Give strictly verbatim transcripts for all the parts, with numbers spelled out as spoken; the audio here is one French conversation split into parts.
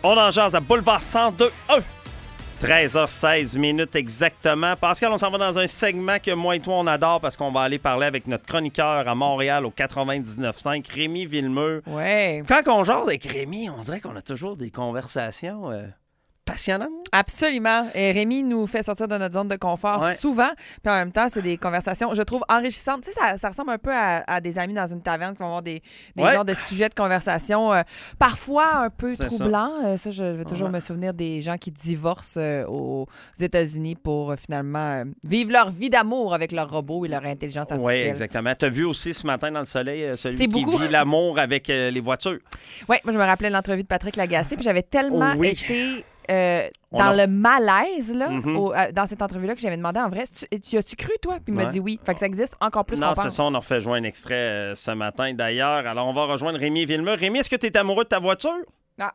On en jase à Boulevard cent deux un. treize heures seize minutes exactement. Pascal, on s'en va dans un segment que moi et toi, on adore parce qu'on va aller parler avec notre chroniqueur à Montréal au quatre-vingt-dix-neuf virgule cinq, Rémi Villemeux. Ouais. Quand on jase avec Rémi, on dirait qu'on a toujours des conversations euh, passionnantes. Absolument. Et Rémi nous fait sortir de notre zone de confort Ouais. souvent. Puis en même temps, c'est des conversations, je trouve, enrichissantes. Tu sais, ça, ça ressemble un peu à, à des amis dans une taverne qui vont avoir des, des Ouais. genres de sujets de conversation euh, parfois un peu C'est troublants. Ça, euh, ça je vais toujours Ouais. me souvenir des gens qui divorcent euh, aux États-Unis pour euh, finalement euh, vivre leur vie d'amour avec leur robot et leur intelligence Oui, artificielle. exactement. Tu as vu aussi ce matin dans le soleil euh, celui C'est qui beaucoup. vit l'amour avec euh, les voitures. Oui, moi, je me rappelais l'entrevue de Patrick Lagacé, puis j'avais tellement Oui. été euh, On dans a- le malaise, là, Mhm. au- euh, dans cette entrevue-là, que j'avais demandé en vrai, tu, tu as-tu cru, toi? Puis il m'a Ouais. dit oui. Fait que ça existe encore plus Non, qu'on c'est pense. ça, on a refait jouer un extrait euh, ce matin d'ailleurs. Alors, on va rejoindre Rémi Villemeux. Rémi, est-ce que tu es amoureux de ta voiture? Ah.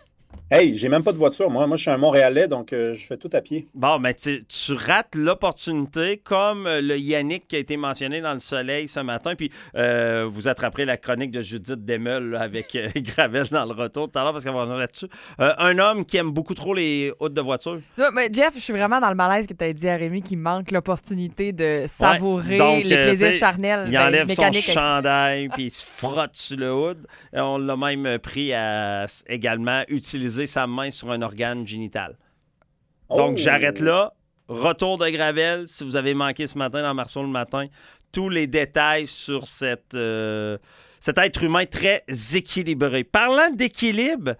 Hey, j'ai même pas de voiture. Moi, moi je suis un Montréalais, donc euh, je fais tout à pied. Bon, mais tu, tu rates l'opportunité, comme euh, le Yannick qui a été mentionné dans le soleil ce matin. Puis euh, vous attraperez la chronique de Judith Desmeules là, avec euh, Gravel dans le retour tout à l'heure parce qu'on va revenir là-dessus. Euh, un homme qui aime beaucoup trop les hôtes de voiture. Ça, mais Jeff, je suis vraiment dans le malaise que tu as dit à Rémi qu'il manque l'opportunité de savourer Donc, les euh, plaisirs t'sais, charnels Il ben, enlève son mécaniques. chandail puis il se frotte sur le hood. Et on l'a même pris à s- également utiliser sa main sur un organe génital. Donc, Oh! j'arrête là. Retour de Gravel. Si vous avez manqué ce matin dans Marceau le matin, tous les détails sur cette, euh, cet être humain très équilibré. Parlant d'équilibre,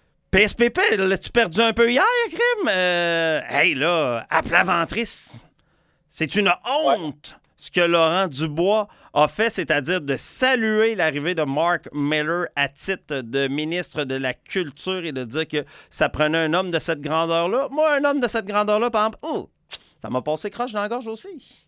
P S P P, l'as-tu perdu un peu hier, Crime? Euh, hey, là, à plat ventrice. C'est une honte ce que Laurent Dubois a fait, c'est-à-dire de saluer l'arrivée de Mark Miller à titre de ministre de la Culture et de dire que ça prenait un homme de cette grandeur-là. Moi, un homme de cette grandeur-là, par exemple, oh, ça m'a passé croche dans la gorge aussi.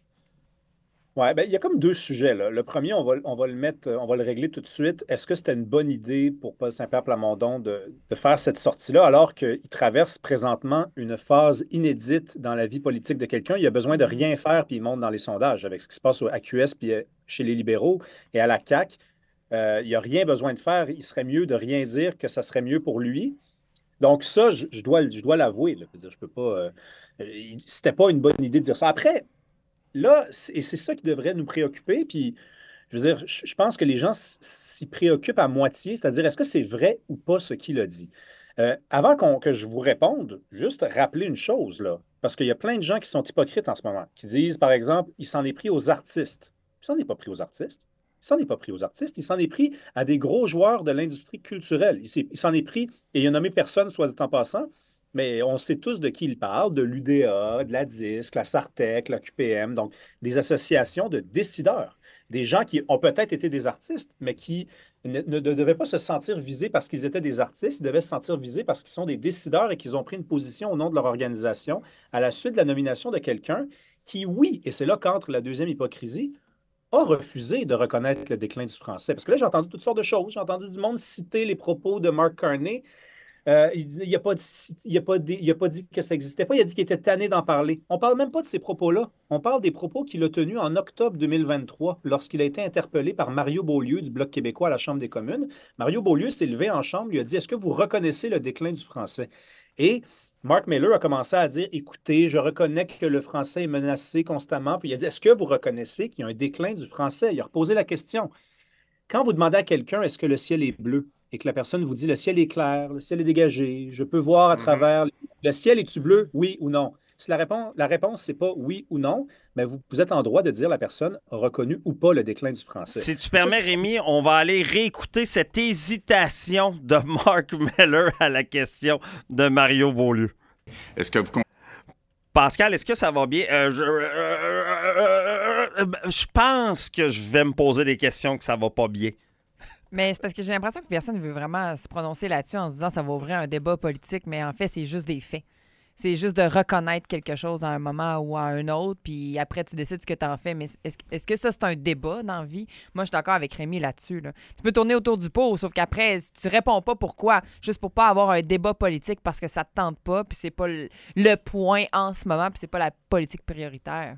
Ouais, ben, il y a comme deux sujets, là. Le premier, on va, on va le mettre, on va le régler tout de suite. Est-ce que c'était une bonne idée pour Paul Saint-Pierre Plamondon de, de faire cette sortie-là alors qu'il traverse présentement une phase inédite dans la vie politique de quelqu'un? Il a besoin de rien faire puis il monte dans les sondages avec ce qui se passe à Q S puis euh, chez les libéraux et à la C A Q. Euh, il n'y a rien besoin de faire. Il serait mieux de rien dire que ça serait mieux pour lui. Donc ça, je, je dois, je dois l'avouer, là. Je veux dire, je peux pas. Euh, il- c'était pas une bonne idée de dire ça. Après, là, c'est- et c'est ça qui devrait nous préoccuper. Puis, je veux dire, je je pense que les gens s- s'y préoccupent à moitié, c'est-à-dire, est-ce que c'est vrai ou pas ce qu'il a dit? Euh, avant qu'on- que je vous réponde, juste rappeler une chose, là, parce qu'il y a plein de gens qui sont hypocrites en ce moment, qui disent, par exemple, il s'en est pris aux artistes. Il s'en est pas pris aux artistes. Il s'en est pas pris aux artistes. Il s'en est pris à des gros joueurs de l'industrie culturelle. Il s'est- il s'en est pris, et il a nommé personne, soit dit en passant, mais on sait tous de qui il parle, de l'U D A, de la DISC, la Sartec, la Q P M, donc des associations de décideurs, des gens qui ont peut-être été des artistes, mais qui ne, ne devaient pas se sentir visés parce qu'ils étaient des artistes, ils devaient se sentir visés parce qu'ils sont des décideurs et qu'ils ont pris une position au nom de leur organisation à la suite de la nomination de quelqu'un qui, oui, et c'est là qu'entre la deuxième hypocrisie, a refusé de reconnaître le déclin du français. Parce que là, j'ai entendu toutes sortes de choses. J'ai entendu du monde citer les propos de Mark Carney. Euh, il n'a pas, dit- il a pas, dit- il a pas dit que ça n'existait pas. Il a dit qu'il était tanné d'en parler. On ne parle même pas de ces propos-là. On parle des propos qu'il a tenus en octobre deux mille vingt-trois, lorsqu'il a été interpellé par Mario Beaulieu du Bloc québécois à la Chambre des communes. Mario Beaulieu s'est levé en chambre, lui a dit: est-ce que vous reconnaissez le déclin du français? Et Mark Miller a commencé à dire: écoutez, je reconnais que le français est menacé constamment. Puis il a dit: est-ce que vous reconnaissez qu'il y a un déclin du français? Il a reposé la question. Quand vous demandez à quelqu'un est-ce que le ciel est bleu et que la personne vous dit le ciel est clair, le ciel est dégagé, je peux voir à Mhm. travers, le ciel est-tu bleu, oui ou non? Si la réponse, la réponse, c'est pas oui ou non, mais vous, vous êtes en droit de dire la personne a reconnu ou pas le déclin du français. Si tu permets, Ça, c'est- Rémi, on va aller réécouter cette hésitation de Mark Miller à la question de Mario Beaulieu. Est-ce que vous con- Pascal, est-ce que ça va bien? Euh, je... euh, euh, euh, je pense que je vais me poser des questions que ça va pas bien. Mais c'est parce que j'ai l'impression que personne ne veut vraiment se prononcer là-dessus en se disant que ça va ouvrir un débat politique, mais en fait, c'est juste des faits. C'est juste de reconnaître quelque chose à un moment ou à un autre, puis après, tu décides ce que tu en fais. Mais est-ce, est-ce que ça, c'est un débat dans la vie? Moi, je suis d'accord avec Rémi là-dessus. Là. Tu peux tourner autour du pot, sauf qu'après, si tu réponds pas pourquoi, juste pour pas avoir un débat politique parce que ça te tente pas, puis c'est pas le, le point en ce moment, puis c'est pas la politique prioritaire.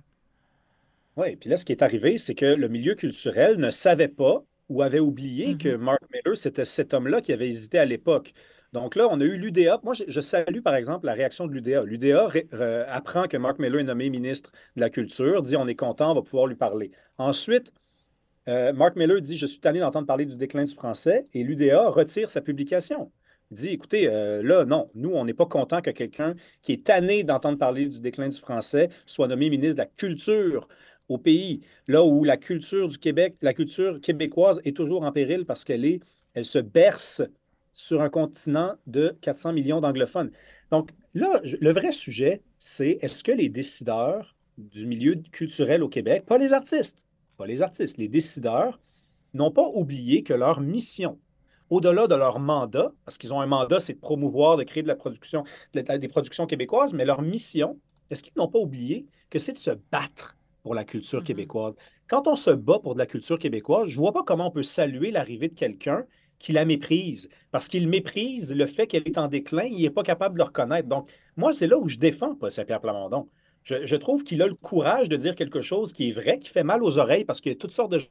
Oui, puis là, ce qui est arrivé, c'est que le milieu culturel ne savait pas ou avait oublié Mhm. que Mark Miller, c'était cet homme-là qui avait hésité à l'époque. Donc là, on a eu l'U D A. Moi, je, je salue, par exemple, la réaction de l'U D A. L'U D A ré- euh, apprend que Mark Miller est nommé ministre de la Culture, dit on est content, on va pouvoir lui parler. Ensuite, euh, Mark Miller dit je suis tanné d'entendre parler du déclin du français et l'U D A retire sa publication. Il dit écoutez, euh, là, non, nous, on n'est pas content que quelqu'un qui est tanné d'entendre parler du déclin du français soit nommé ministre de la Culture au pays, là où la culture du Québec, la culture québécoise est toujours en péril parce qu'elle est, elle se berce sur un continent de quatre cents millions d'anglophones. Donc là, je- le vrai sujet, c'est est-ce que les décideurs du milieu culturel au Québec, pas les artistes, pas les artistes, les décideurs, n'ont pas oublié que leur mission, au-delà de leur mandat, parce qu'ils ont un mandat, c'est de promouvoir, de créer de la production, de la- des productions québécoises, mais leur mission, est-ce qu'ils n'ont pas oublié que c'est de se battre pour la culture Mhm. québécoise? Quand on se bat pour de la culture québécoise, je ne vois pas comment on peut saluer l'arrivée de quelqu'un qui la méprise, parce qu'il méprise le fait qu'elle est en déclin, il n'est pas capable de le reconnaître. Donc, moi, c'est là où je défends Paul Saint-Pierre Plamondon. Je, je trouve qu'il a le courage de dire quelque chose qui est vrai, qui fait mal aux oreilles, parce qu'il y a toutes sortes de...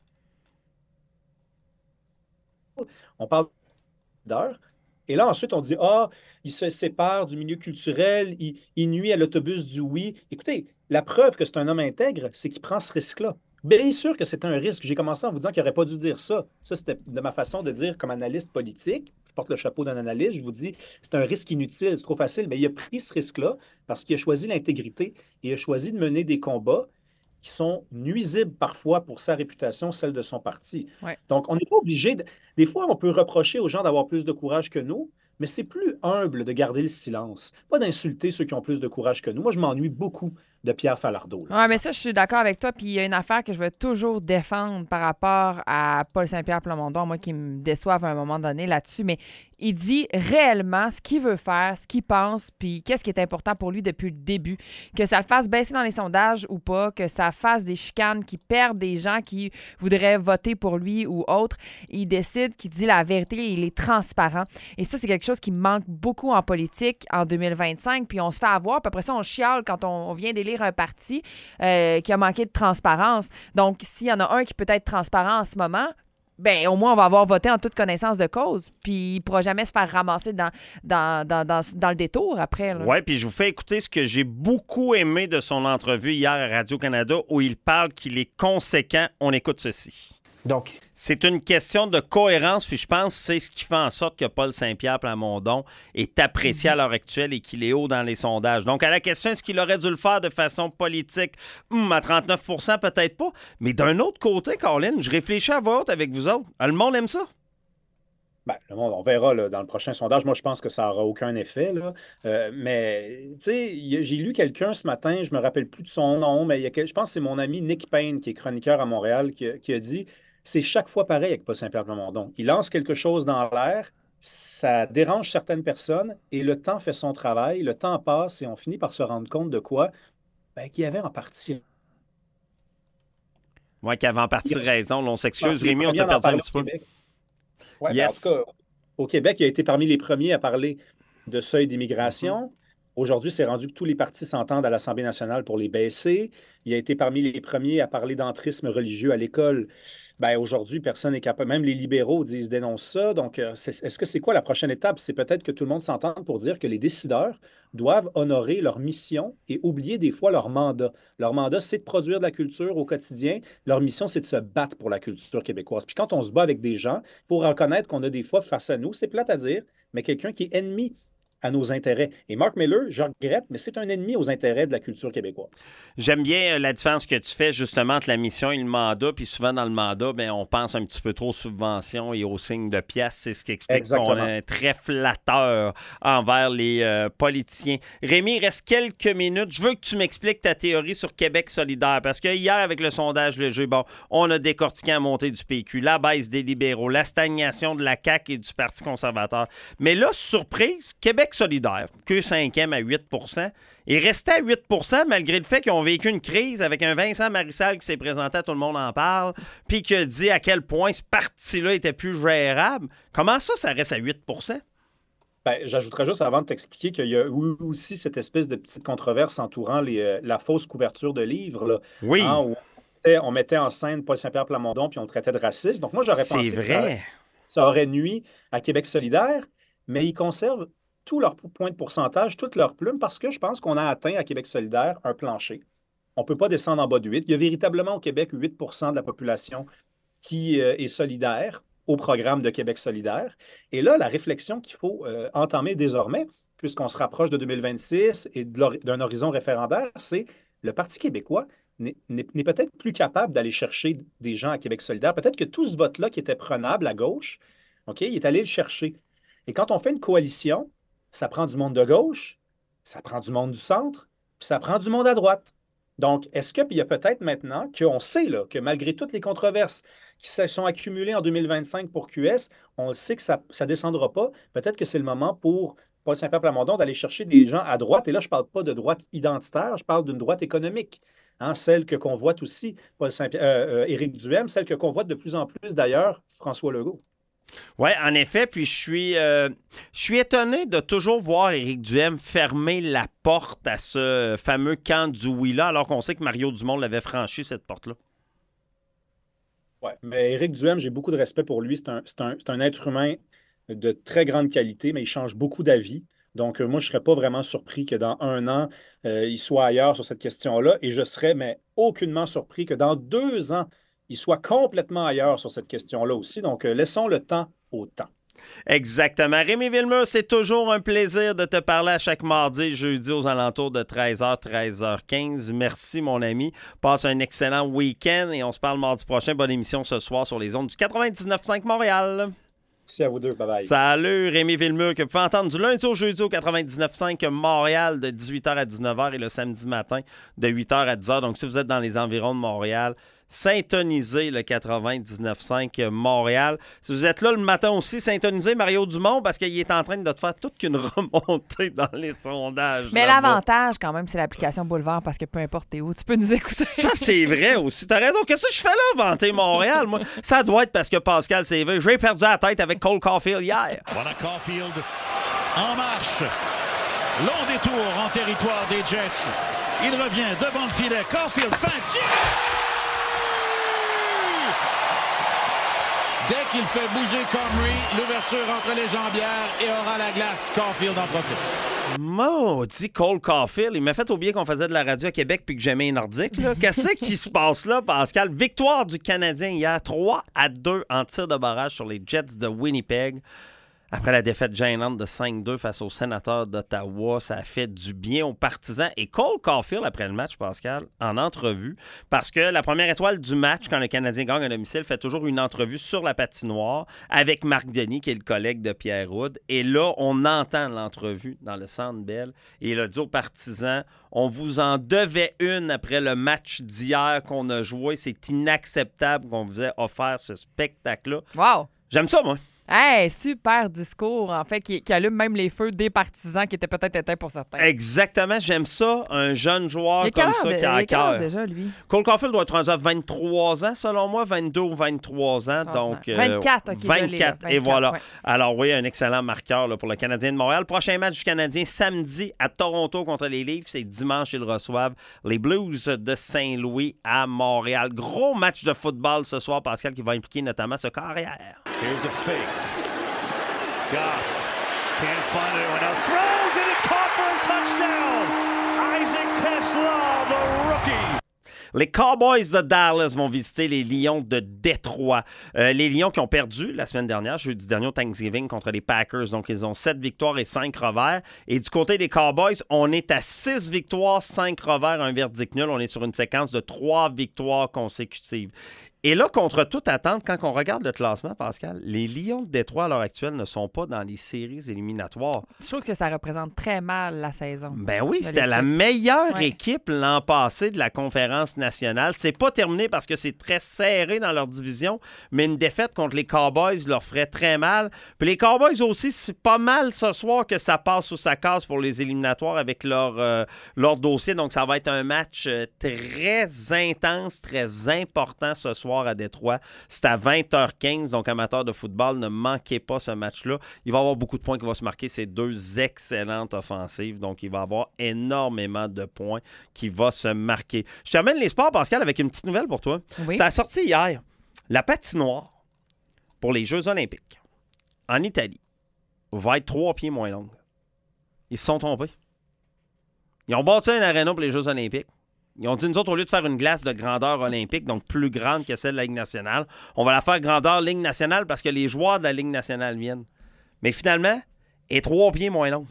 On parle d'heures. Et là, ensuite, on dit, ah, il se sépare du milieu culturel, il, il nuit à l'autobus du oui. Écoutez, la preuve que c'est un homme intègre, c'est qu'il prend ce risque-là. Bien sûr que c'est un risque. J'ai commencé en vous disant qu'il n'aurait pas dû dire ça. Ça, c'était de ma façon de dire comme analyste politique. Je porte le chapeau d'un analyste. Je vous dis, c'est un risque inutile, c'est trop facile. Mais il a pris ce risque-là parce qu'il a choisi l'intégrité et il a choisi de mener des combats qui sont nuisibles parfois pour sa réputation, celle de son parti. Ouais. Donc, on n'est pas obligé de... Des fois, on peut reprocher aux gens d'avoir plus de courage que nous, mais c'est plus humble de garder le silence, pas d'insulter ceux qui ont plus de courage que nous. Moi, je m'ennuie beaucoup de Pierre Falardeau, là, en Oui, ce mais moment. ça, je suis d'accord avec toi. Puis il y a une affaire que je vais toujours défendre par rapport à Paul Saint-Pierre Plamondon, moi qui me déçoive à un moment donné là-dessus. Mais il dit réellement ce qu'il veut faire, ce qu'il pense, puis qu'est-ce qui est important pour lui depuis le début. Que ça le fasse baisser dans les sondages ou pas, que ça fasse des chicanes qui perdent des gens qui voudraient voter pour lui ou autre. Il décide, qu'il dit la vérité, il est transparent. Et ça, c'est quelque chose qui manque beaucoup en politique en deux mille vingt-cinq. Puis on se fait avoir, puis après ça, on chiale quand on, on vient d'élire un parti euh, qui a manqué de transparence. Donc, s'il y en a un qui peut être transparent en ce moment, ben au moins, on va avoir voté en toute connaissance de cause. Puis il ne pourra jamais se faire ramasser dans, dans, dans, dans, dans le détour après. Là. Oui, puis je vous fais écouter ce que j'ai beaucoup aimé de son entrevue hier à Radio-Canada où il parle qu'il est conséquent. On écoute ceci. Donc, c'est une question de cohérence, puis je pense que c'est ce qui fait en sorte que Paul Saint-Pierre Plamondon est apprécié à l'heure actuelle et qu'il est haut dans les sondages. Donc, à la question, est-ce qu'il aurait dû le faire de façon politique? Hum, à trente-neuf pour cent, peut-être pas. Mais d'un autre côté, Colin, je réfléchis à vote avec vous autres. Ah, le monde aime ça. Ben, le monde, on verra là, dans le prochain sondage. Moi, je pense que ça n'aura aucun effet, là. Euh, mais, tu sais, il y a- j'ai lu quelqu'un ce matin, je ne me rappelle plus de son nom, mais il y a quel- je pense que c'est mon ami Nick Payne, qui est chroniqueur à Montréal, qui a, qui a dit c'est chaque fois pareil avec Paul Saint-Pierre Plamondon. Il lance quelque chose dans l'air, ça dérange certaines personnes, et le temps fait son travail, le temps passe, et on finit par se rendre compte de quoi? Ben, qu'il y avait en partie. Moi qui avais en partie raison. Là, on s'excuse. Les Rémi, on premiers t'a à en perdu un parler petit au peu. Québec. Ouais, ben, en tout Yes. cas, au Québec, il a été parmi les premiers à parler de seuil d'immigration. Aujourd'hui, c'est rendu que tous les partis s'entendent à l'Assemblée nationale pour les baisser. Il a été parmi les premiers à parler d'entrisme religieux à l'école. Ben, aujourd'hui, personne n'est capable. Même les libéraux disent dénoncent ça. Donc, euh, c'est- est-ce que c'est quoi la prochaine étape? C'est peut-être que tout le monde s'entende pour dire que les décideurs doivent honorer leur mission et oublier des fois leur mandat. Leur mandat, c'est de produire de la culture au quotidien. Leur mission, c'est de se battre pour la culture québécoise. Puis quand on se bat avec des gens, pour reconnaître qu'on a des fois face à nous, c'est plate à dire, mais quelqu'un qui est ennemi à nos intérêts. Et Mark Miller, je regrette, mais c'est un ennemi aux intérêts de la culture québécoise. J'aime bien euh, la différence que tu fais justement entre la mission et le mandat. Puis souvent, dans le mandat, ben, on pense un petit peu trop aux subventions et aux signes de pièces. C'est ce qui explique Exactement. qu'on est très flatteur envers les euh, politiciens. Rémi, il reste quelques minutes. Je veux que tu m'expliques ta théorie sur Québec solidaire. Parce que hier, avec le sondage léger, bon, on a décortiqué la montée du P Q, la baisse des libéraux, la stagnation de la C A Q et du Parti conservateur. Mais là, surprise, Québec solidaire, que cinquième à huit pour cent, est resté à huit pour cent malgré le fait qu'ils ont vécu une crise avec un Vincent Marissal qui s'est présenté à Tout le monde en parle, puis qui a dit à quel point ce parti-là était plus gérable. Comment ça, ça reste à huit pour cent? Ben, j'ajouterais juste avant de t'expliquer qu'il y a eu aussi cette espèce de petite controverse entourant les, euh, la fausse couverture de livres, là, Oui, hein, où on mettait, on mettait en scène Paul Saint-Pierre Plamondon puis on le traitait de raciste. Donc moi, j'aurais c'est pensé que ça, vrai. ça aurait nui à Québec solidaire. mais ils conservent tous leurs points de pourcentage, toutes leurs plumes, parce que je pense qu'on a atteint à Québec solidaire un plancher. On ne peut pas descendre en bas de huit. Il y a véritablement au Québec huit pour cent de la population qui euh, est solidaire au programme de Québec solidaire. Et là, la réflexion qu'il faut euh, entamer désormais, puisqu'on se rapproche de deux mille vingt-six et d'un horizon référendaire, c'est le Parti québécois n'est peut-être plus capable d'aller chercher des gens à Québec solidaire. Peut-être que tout ce vote-là qui était prenable à gauche, OK, il est allé le chercher. Et quand on fait une coalition, ça prend du monde de gauche, ça prend du monde du centre, puis ça prend du monde à droite. Donc, est-ce qu'il y a peut-être maintenant qu'on sait là, que malgré toutes les controverses qui se sont accumulées en deux mille vingt-cinq pour Q S, on sait que ça ne descendra pas. Peut-être que c'est le moment pour Paul Saint-Pierre Plamondon d'aller chercher des gens à droite. Et là, je ne parle pas de droite identitaire, je parle d'une droite économique. Hein, celle que convoite aussi Paul Saint-Pierre, euh, euh, Éric Duhaime, celle que convoite de plus en plus d'ailleurs François Legault. Oui, en effet, puis je suis, euh, je suis étonné de toujours voir Éric Duhaime fermer la porte à ce fameux camp du oui-là, alors qu'on sait que Mario Dumont l'avait franchi, cette porte-là. Oui, mais Éric Duhaime, j'ai beaucoup de respect pour lui. C'est un, c'est un, c'est un être humain de très grande qualité, mais il change beaucoup d'avis. Donc, euh, moi, je ne serais pas vraiment surpris que dans un an, euh, il soit ailleurs sur cette question-là. Et je serais, mais aucunement surpris que dans deux ans, il soit complètement ailleurs sur cette question-là aussi. Donc, euh, laissons le temps au temps. Exactement. Rémi Villemur, c'est toujours un plaisir de te parler à chaque mardi, jeudi aux alentours de treize heures, treize heures quinze. Merci, mon ami. Passe un excellent week-end et on se parle mardi prochain. Bonne émission ce soir sur les ondes du quatre-vingt-dix-neuf virgule cinq Montréal. Merci à vous deux. Bye-bye. Salut, Rémi Villemur, que vous pouvez entendre du lundi au jeudi au quatre-vingt-dix-neuf virgule cinq Montréal de dix-huit heures à dix-neuf heures et le samedi matin de huit heures à dix heures. Donc, si vous êtes dans les environs de Montréal, syntonisez le quatre-vingt-dix-neuf virgule cinq Montréal. Si vous êtes là le matin aussi, syntonisez Mario Dumont parce qu'il est en train de te faire toute qu'une remontée dans les sondages. Mais l'avantage, quand même, c'est l'application Boulevard parce que peu importe t'es où, tu peux nous écouter. Ça, c'est vrai aussi. T'as raison. Qu'est-ce que je fais là, vanter Montréal? Moi, ça doit être parce que Pascal s'est vu. J'ai perdu la tête avec Cole Caulfield hier. Voilà Caulfield en marche. Long détour en territoire des Jets. Il revient devant le filet. Caulfield fait un tir. Dès qu'il fait bouger Comrie, l'ouverture entre les jambières et aura la glace. Caulfield en profite. Maudit Cole Caulfield. Il m'a fait oublier qu'on faisait de la radio à Québec puis que j'aimais les Nordiques. Qu'est-ce qui se passe là, Pascal? Victoire du Canadien hier, trois à deux en tir de barrage sur les Jets de Winnipeg. Après la défaite gênante de cinq deux face aux Sénateurs d'Ottawa, ça a fait du bien aux partisans. Et Cole Caulfield, après le match, Pascal, en entrevue, parce que la première étoile du match, quand le Canadien gagne à domicile, fait toujours une entrevue sur la patinoire avec Marc Denis, qui est le collègue de Pierre Houd. Et là, on entend l'entrevue dans le Centre Bell. Et il a dit aux partisans, on vous en devait une après le match d'hier qu'on a joué. C'est inacceptable qu'on vous ait offert ce spectacle-là. Wow! J'aime ça, moi. Hey, super discours, en fait, qui, qui allume même les feux des partisans qui étaient peut-être éteints pour certains. Exactement, j'aime ça, un jeune joueur comme ça de, qui a à cœur. Il a déjà, lui? Cole Caulfield doit être rendu à vingt-trois ans, selon moi, vingt-deux ou vingt-trois ans. Donc, euh, vingt-quatre, OK, vingt-quatre, vingt-quatre, et voilà. Ouais. Alors oui, un excellent marqueur là, pour le Canadien de Montréal. Prochain match du Canadien, samedi à Toronto contre les Leafs. C'est dimanche, ils reçoivent les Blues de Saint-Louis à Montréal. Gros match de football ce soir, Pascal, qui va impliquer notamment ce carrière. Here's a fake. Goff can't find anyone else. Throws and it's caught for a touchdown. Isaac Tesla, the rookie. Les Cowboys de Dallas vont visiter les Lions de Détroit. Euh, les Lions qui ont perdu la semaine dernière, jeudi dernier au Thanksgiving contre les Packers. Donc, ils ont sept victoires et cinq revers. Et du côté des Cowboys, on est à six victoires, cinq revers, un verdict nul. On est sur une séquence de trois victoires consécutives. Et là, contre toute attente, quand on regarde le classement, Pascal, les Lions de Détroit à l'heure actuelle ne sont pas dans les séries éliminatoires. Je trouve que ça représente très mal la saison. Ben oui, c'était la meilleure ouais. équipe l'an passé de la conférence nationale. C'est pas terminé parce que c'est très serré dans leur division, mais une défaite contre les Cowboys leur ferait très mal. Puis les Cowboys aussi, c'est pas mal ce soir que ça passe ou ça casse pour les éliminatoires avec leur, euh, leur dossier. Donc, ça va être un match très intense, très important ce soir à Détroit. C'est à vingt heures quinze, donc amateurs de football, ne manquez pas ce match-là. Il va y avoir beaucoup de points qui vont se marquer. C'est deux excellentes offensives, donc il va y avoir énormément de points qui vont se marquer. Je termine les sports, Pascal, avec une petite nouvelle pour toi. Oui. Ça a sorti hier. La patinoire pour les Jeux olympiques en Italie, va être trois pieds moins longue. Ils se sont trompés. Ils ont bâti un aréna pour les Jeux olympiques. Ils ont dit, nous autres, au lieu de faire une glace de grandeur olympique, donc plus grande que celle de la Ligue nationale, on va la faire grandeur Ligue nationale parce que les joueurs de la Ligue nationale viennent. Mais finalement, elle est trois pieds moins longue.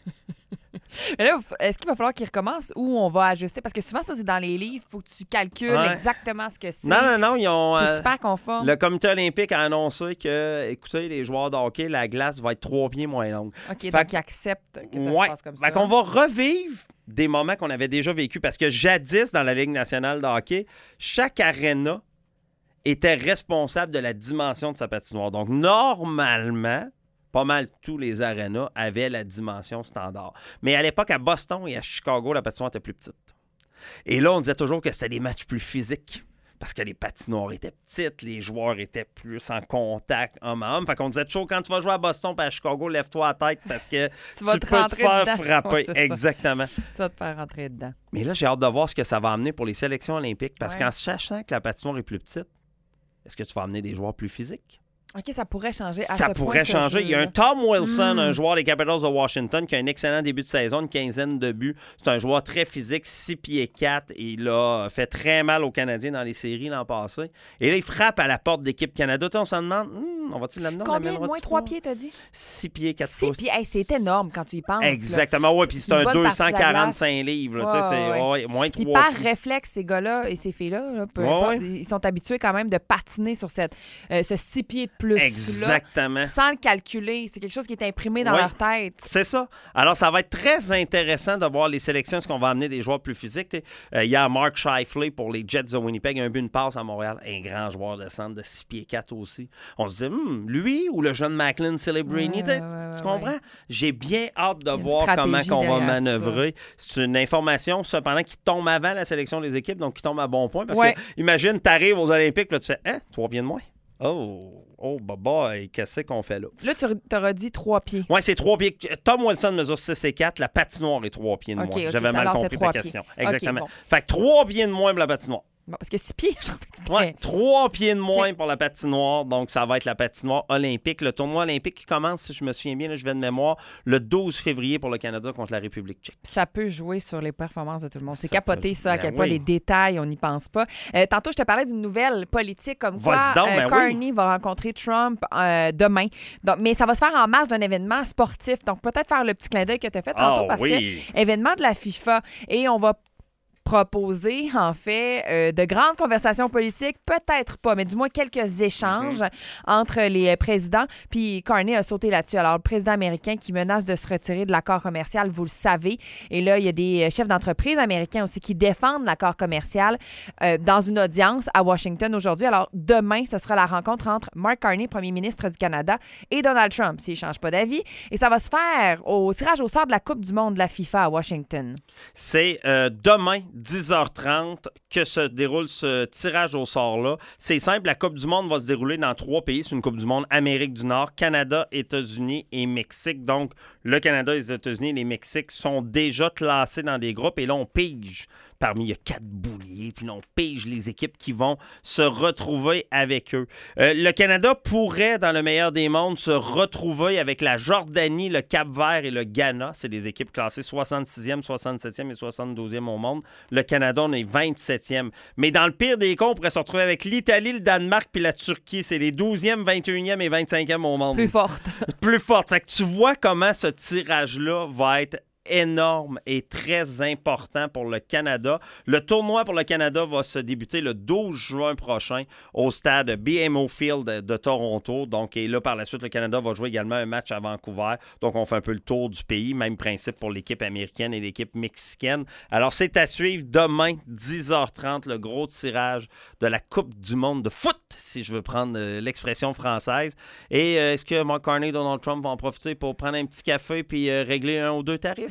Mais là, est-ce qu'il va falloir qu'ils recommencent ou on va ajuster? Parce que souvent, ça, c'est dans les livres. Il faut que tu calcules ouais. exactement ce que c'est. Non, non, non. Ils ont, c'est euh, super conforme. Le comité olympique a annoncé que, écoutez, les joueurs de hockey, la glace va être trois pieds moins longue. OK, fait donc que, ils acceptent que ça ouais, se passe comme fait ça. qu'on va revivre des moments qu'on avait déjà vécus. Parce que jadis, dans la Ligue nationale de hockey, chaque aréna était responsable de la dimension de sa patinoire. Donc, normalement... pas mal tous les arénas avaient la dimension standard. Mais à l'époque, à Boston et à Chicago, la patinoire était plus petite. Et là, on disait toujours que c'était des matchs plus physiques parce que les patinoires étaient petites, les joueurs étaient plus en contact homme à homme. Fait qu'on disait toujours, quand tu vas jouer à Boston et à Chicago, lève-toi la tête parce que tu, tu, vas tu te peux te faire dedans. frapper. Ouais, exactement. Tu vas te faire rentrer dedans. Mais là, j'ai hâte de voir ce que ça va amener pour les sélections olympiques parce ouais. qu'en sachant que la patinoire est plus petite, est-ce que tu vas amener des joueurs plus physiques? OK, ça pourrait changer à Ça ce pourrait point, changer. Ce Il y a un Tom Wilson, mm. un joueur des Capitals de Washington, qui a un excellent début de saison, une quinzaine de buts. C'est un joueur très physique, six pieds quatre. Et il a fait très mal aux Canadiens dans les séries l'an passé. Et là, il frappe à la porte de l'équipe Canada. On s'en demande, hmm, on va-tu l'amener? Combien de moins trois pieds, t'as dit? six pieds, quatre six pouces. pieds. Hey, c'est énorme quand tu y penses. Exactement. Oui, puis c'est un deux cent quarante-cinq livres. Là, ouais, c'est, ouais. ouais, moins puis trois par pieds. réflexe, ces gars-là et ces filles-là, là, peu ouais, importe, ouais. ils sont habitués quand même de patiner sur cette, euh, ce six pieds de plus-là. Exactement. Sans le calculer. C'est quelque chose qui est imprimé dans ouais. leur tête. C'est ça. Alors, ça va être très intéressant de voir les sélections. Est-ce qu'on va amener des joueurs plus physiques? Euh, il y a Mark Scheifele pour les Jets de Winnipeg. Un but, une passe à Montréal. Un grand joueur de centre de six pieds quatre aussi. On se dit, hmm, lui ou le jeune Macklin Celebrini? Ouais, tu, ouais, tu ouais, comprends? ouais. J'ai bien hâte de Il y a une voir comment stratégie on va derrière manœuvrer. ça. C'est une information, cependant, qui tombe avant la sélection des équipes, donc qui tombe à bon point. Parce ouais. que, imagine, tu arrives aux Olympiques, là, tu fais, hein, trois pieds de moins? Oh, oh, bah, bah, qu'est-ce qu'on fait là? Là, tu t'auras dit trois pieds. Oui, c'est trois pieds. Tom Wilson mesure six et quatre. La patinoire est trois pieds de okay, moins. okay, J'avais mal alors, compris ta question. pieds. Exactement. Okay, bon. Fait que trois pieds de moins pour la patinoire. Bon, parce que six pieds, je trouve que c'est Ouais, très... trois pieds de moins okay. pour la patinoire. Donc, ça va être la patinoire olympique. Le tournoi olympique qui commence, si je me souviens bien, là, je vais de mémoire, le douze février pour le Canada contre la République tchèque. Ça peut jouer sur les performances de tout le monde. C'est Ça capoté, peut... ça, à ben quel point oui. les détails, on n'y pense pas. Euh, tantôt, je te parlais d'une nouvelle politique comme quoi Vas-y donc, euh, ben Carney oui. va rencontrer Trump euh, demain. Donc, mais ça va se faire en marge d'un événement sportif. Donc, peut-être faire le petit clin d'œil que tu as fait tantôt oh, parce oui. que événement de la FIFA. Et on va proposer, en fait, euh, de grandes conversations politiques, peut-être pas, mais du moins quelques échanges mm-hmm. entre les présidents. Puis Carney a sauté là-dessus. Alors, le président américain qui menace de se retirer de l'accord commercial, vous le savez. Et là, il y a des chefs d'entreprise américains aussi qui défendent l'accord commercial euh, dans une audience à Washington aujourd'hui. Alors, demain, ce sera la rencontre entre Mark Carney, premier ministre du Canada, et Donald Trump, s'il ne change pas d'avis. Et ça va se faire au tirage au sort de la Coupe du monde de la FIFA à Washington. C'est euh, demain, dix heures trente, que se déroule ce tirage au sort-là. C'est simple, la Coupe du monde va se dérouler dans trois pays. C'est une Coupe du monde Amérique du Nord, Canada, États-Unis et Mexique. Donc, le Canada, les États-Unis et les Mexiques sont déjà classés dans des groupes. Et là, on pige parmi, il y a quatre bouliers, puis là, on pige les équipes qui vont se retrouver avec eux. Euh, le Canada pourrait, dans le meilleur des mondes, se retrouver avec la Jordanie, le Cap-Vert et le Ghana. C'est des équipes classées soixante-sixième, soixante-septième et soixante-douzième au monde. Le Canada, on est vingt-septième. Mais dans le pire des cas, on pourrait se retrouver avec l'Italie, le Danemark puis la Turquie. C'est les douzième, vingt et unième et vingt-cinquième au monde. Plus forte. Plus forte. Fait que tu vois comment ce tirage-là va être énorme et très important pour le Canada. Le tournoi pour le Canada va se débuter le douze juin prochain au stade B M O Field de Toronto. Donc, et là, par la suite, le Canada va jouer également un match à Vancouver. Donc, on fait un peu le tour du pays. Même principe pour l'équipe américaine et l'équipe mexicaine. Alors, c'est à suivre demain, dix heures trente, le gros tirage de la Coupe du monde de foot, si je veux prendre euh, l'expression française. Et euh, est-ce que Mark Carney et Donald Trump vont en profiter pour prendre un petit café puis euh, régler un ou deux tarifs?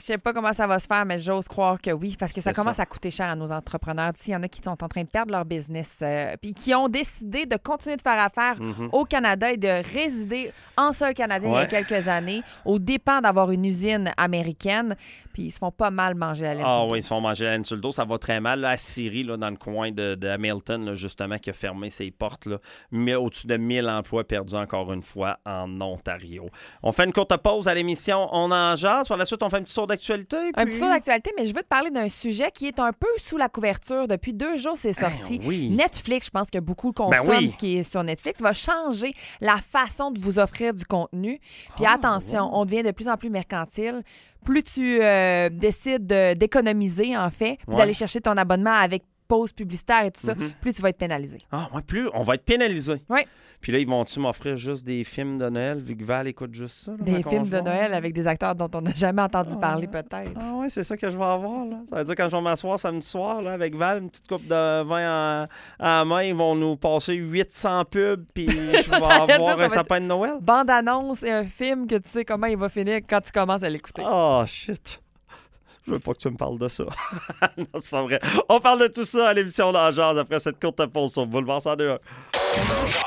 Je sais pas comment ça va se faire, mais j'ose croire que oui, parce que ça C'est commence ça. à coûter cher à nos entrepreneurs. Il y en a qui sont en train de perdre leur business, euh, puis qui ont décidé de continuer de faire affaire Mhm. au Canada et de résider en sol canadien il y Ouais. a quelques années, au dépens d'avoir une usine américaine, puis ils se font pas mal manger la laine. Ah sur le oui, dos. ils se font manger la laine sur le dos. Ça va très mal. Là, à Syrie, là, dans le coin de, de Hamilton, là, justement, qui a fermé ses portes. Là. Mais au-dessus de mille emplois perdus encore une fois en Ontario. On fait une courte pause à l'émission. On en jase. Par la suite, on fait un petit tour d'actualité. Un puis- petit tour d'actualité, mais je veux te parler d'un sujet qui est un peu sous la couverture. Depuis deux jours, c'est sorti. Ben oui. Netflix, je pense que beaucoup consomment Ben oui. ce qui est sur Netflix, va changer la façon de vous offrir du contenu. Puis Ah, attention, wow. on devient de plus en plus mercantile. Plus tu euh, décides de- d'économiser, en fait, puis Ouais. d'aller chercher ton abonnement avec pause publicitaire et tout ça, Mhm. plus tu vas être pénalisé. Ah, ouais, plus. On va être pénalisé. Oui. Puis là, ils vont-tu m'offrir juste des films de Noël, vu que Val écoute juste ça? là, Des ma films de conjointe? Noël avec des acteurs dont on n'a jamais entendu parler, peut-être. Ah ouais, c'est ça que je vais avoir. Là. Ça veut dire quand je vais m'asseoir samedi soir là, avec Val, une petite coupe de vin à, à la main, ils vont nous passer huit cents pubs, puis je Ça, vais j'allais dire, avoir ça un va sapin de Noël. Bande-annonce et un film que tu sais comment il va finir quand tu commences à l'écouter. Oh, shit. Je veux pas que tu me parles de ça. Non, c'est pas vrai. On parle de tout ça à l'émission d'Agence après cette courte pause sur Boulevard cent deux.